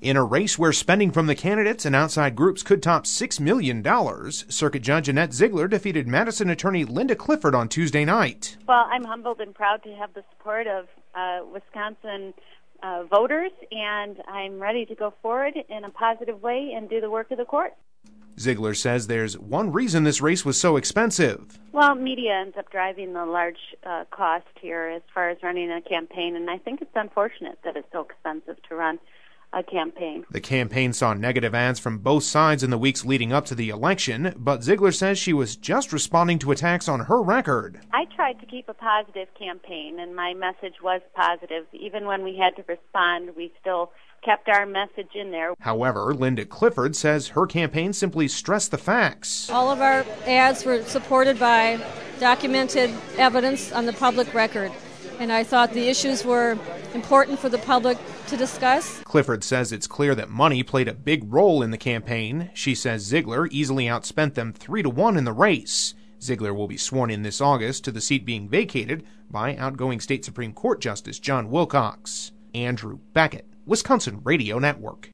In a race where spending from the candidates and outside groups could top $6 million, Circuit Judge Annette Ziegler defeated Madison attorney Linda Clifford on Tuesday night. Well, I'm humbled and proud to have the support of Wisconsin voters, and I'm ready to go forward in a positive way and do the work of the court. Ziegler says there's one reason this race was so expensive. Well, media ends up driving the large cost here as far as running a campaign, and I think it's unfortunate that it's so expensive to run a campaign. The campaign saw negative ads from both sides in the weeks leading up to the election, but Ziegler says she was just responding to attacks on her record. I tried to keep a positive campaign, and my message was positive. Even when we had to respond, we still kept our message in there. However, Linda Clifford says her campaign simply stressed the facts. All of our ads were supported by documented evidence on the public record, and I thought the issues were important for the public to discuss. Clifford says it's clear that money played a big role in the campaign. She says Ziegler easily outspent them 3-1 in the race. Ziegler will be sworn in this August to the seat being vacated by outgoing State Supreme Court Justice John Wilcox. Andrew Beckett, Wisconsin Radio Network.